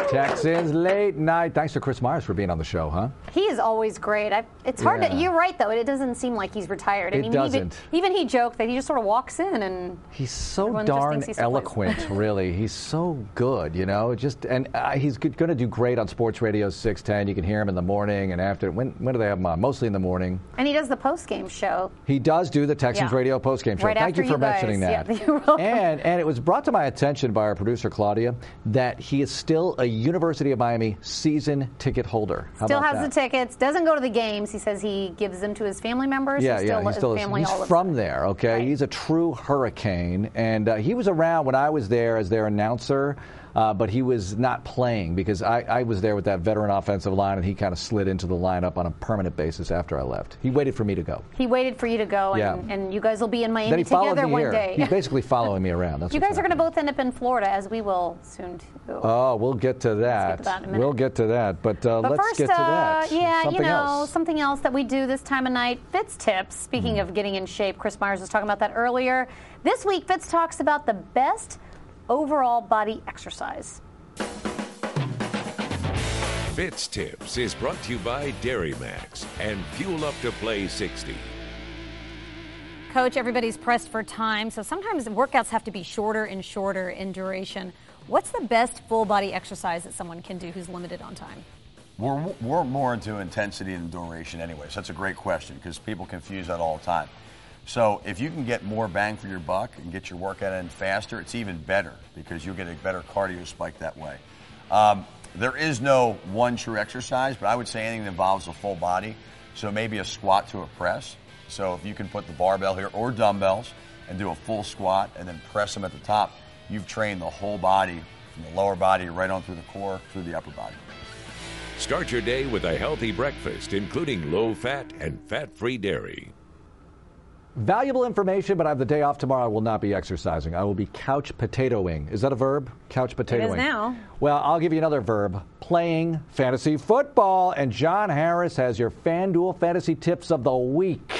Texans late night. Thanks to Chris Myers for being on the show, huh? He is always great. It's hard to. You're right, though. It doesn't seem like he's retired. It doesn't. Even he joked that he just sort of walks in and he's so darn eloquent. Really, he's so good. You know, he's going to do great on Sports Radio 610. You can hear him in the morning and after. When do they have him on? Mostly in the morning. And he does the post-game show. He does do the Texans Radio post-game show. Right. Thank you for mentioning that. Yeah, you're welcome. And it was brought to my attention by our producer Claudia that he is still a University of Miami season ticket holder. Still has the tickets. Doesn't go to the games. He says he gives them to his family members. Yeah, he's from there. Okay, right. He's a true Hurricane, and he was around when I was there as their announcer. But he was not playing because I was there with that veteran offensive line, and he kind of slid into the lineup on a permanent basis after I left. He waited for me to go. He waited for you to go, and you guys will be in Miami together one day. He's basically following me around. That's you guys are going to both end up in Florida, as we will soon, too. Oh, we'll get to that. We'll get to that. But let's first, get to that. Yeah, something else that we do this time of night, Fitz Tips. Speaking of getting in shape, Chris Myers was talking about that earlier. This week, Fitz talks about the best overall body exercise. Fitz Tips is brought to you by Dairy Max and Fuel Up to Play 60. Coach, everybody's pressed for time, so sometimes workouts have to be shorter and shorter in duration. What's the best full body exercise that someone can do who's limited on time? We're more into intensity and duration anyway, so that's a great question because people confuse that all the time. So if you can get more bang for your buck and get your workout in faster, it's even better because you'll get a better cardio spike that way. There is no one true exercise, but I would say anything that involves a full body. So maybe a squat to a press. So if you can put the barbell here or dumbbells and do a full squat and then press them at the top, you've trained the whole body from the lower body right on through the core, through the upper body. Start your day with a healthy breakfast, including low-fat and fat-free dairy. Valuable information, but I have the day off tomorrow. I will not be exercising. I will be couch potatoing. Is that a verb? Couch potatoing. It is now. Well, I'll give you another verb. Playing fantasy football. And John Harris has your FanDuel fantasy tips of the week.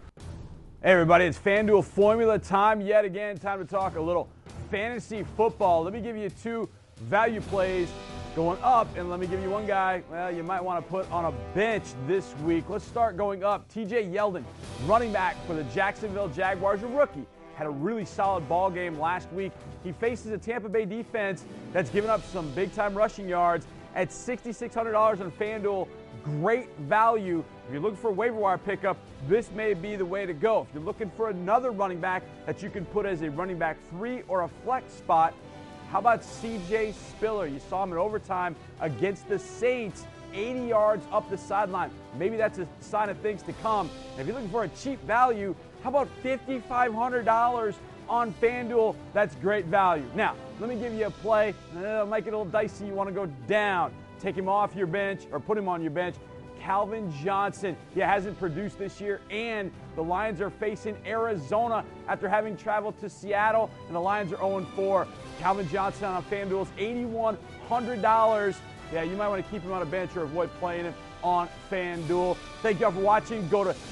Hey, everybody. It's FanDuel formula time yet again. Time to talk a little fantasy football. Let me give you two value plays going up, and let me give you one guy, well, you might want to put on a bench this week. Let's start going up. TJ Yeldon, running back for the Jacksonville Jaguars, a rookie. Had a really solid ball game last week. He faces a Tampa Bay defense that's given up some big-time rushing yards at $6,600 on FanDuel. Great value. If you're looking for a waiver wire pickup, this may be the way to go. If you're looking for another running back that you can put as a running back 3 or a flex spot, how about C.J. Spiller? You saw him in overtime against the Saints, 80 yards up the sideline. Maybe that's a sign of things to come. And if you're looking for a cheap value, how about $5,500 on FanDuel? That's great value. Now, let me give you a play. It might get a little dicey. You want to go down. Take him off your bench or put him on your bench. Calvin Johnson. He hasn't produced this year, and the Lions are facing Arizona after having traveled to Seattle, and the Lions are 0-4. Calvin Johnson on FanDuel's $8,100. Yeah, you might want to keep him on a bench or avoid playing him on FanDuel. Thank you all for watching. Go to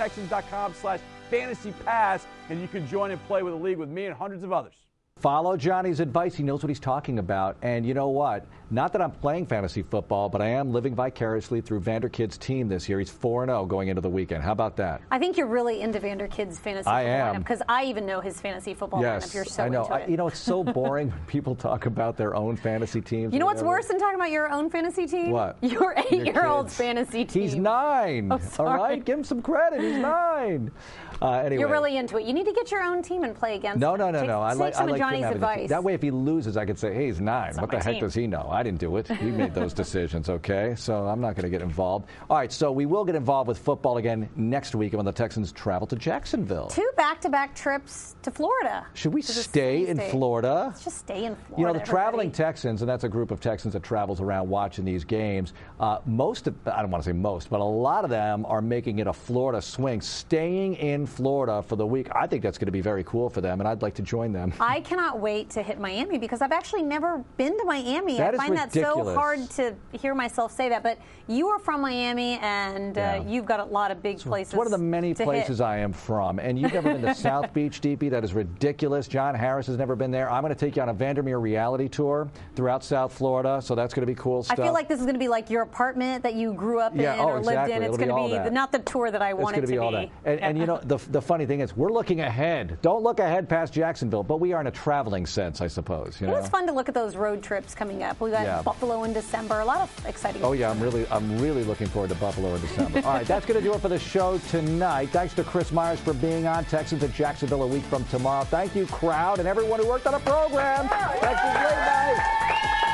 HoustonTexans.com/fantasypass, and you can join and play with the league with me and hundreds of others. Follow Johnny's advice. He knows what he's talking about. And you know what? Not that I'm playing fantasy football, but I am living vicariously through Vanderkid's team this year. He's 4-0 going into the weekend. How about that? I think you're really into Vanderkid's fantasy football lineup because I even know his fantasy football lineup. You're so into it. You know, it's so boring when people talk about their own fantasy teams. You know what's worse than talking about your own fantasy team? What? Your 8-year-old's fantasy team. He's 9. Oh, sorry. All right? Give him some credit. He's 9. Anyway. You're really into it. You need to get your own team and play against No. Take some of Johnny's advice. That way, if he loses, I could say, hey, he's 9. What the heck does he know? I didn't do it. He made those decisions, okay? So I'm not going to get involved. All right, so we will get involved with football again next week when the Texans travel to Jacksonville. 2 back-to-back trips to Florida. Should we stay in Florida? Let's just stay in Florida. You know, the traveling Texans, and that's a group of Texans that travels around watching these games, I don't want to say most, but a lot of them are making it a Florida swing, staying in in Florida for the week. I think that's going to be very cool for them, and I'd like to join them. I cannot wait to hit Miami because I've actually never been to Miami. That I find is that so hard to hear myself say that. But you are from Miami, and you've got a lot of big places. It's one of the many places I am from. And you've never been to South Beach, DP. That is ridiculous. John Harris has never been there. I'm going to take you on a Vandermeer reality tour throughout South Florida, so that's going to be cool stuff. I feel like this is going to be like your apartment that you grew up in or lived in. It's going to be not the tour that I want it to be. All that. And you know, the funny thing is, we're looking ahead. Don't look ahead past Jacksonville, but we are in a traveling sense, I suppose. You know? It's fun to look at those road trips coming up. We got Buffalo in December. A lot of exciting stuff. Oh, yeah, I'm really looking forward to Buffalo in December. All right, that's going to do it for the show tonight. Thanks to Chris Myers for being on. Texans at Jacksonville a week from tomorrow. Thank you, crowd, and everyone who worked on the program. Texans Late Night.